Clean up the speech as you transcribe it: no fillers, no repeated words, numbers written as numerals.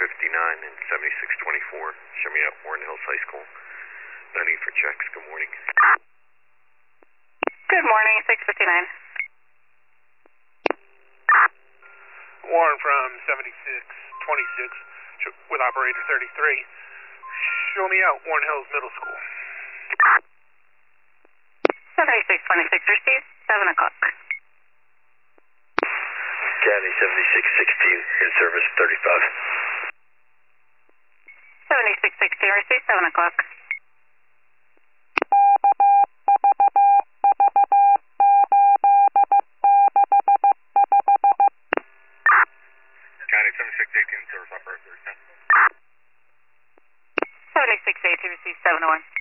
and 7624. Show me at Warren Hills High School. No need for checks. Good morning. Good morning, 659. Warren from 7626 with operator 33. Show me out Warren Hills Middle School. 7626 received, 7 o'clock. County 7616 in service 35. 7616 received, 7 o'clock. County 7618 service operator 37. 7618 received, 701.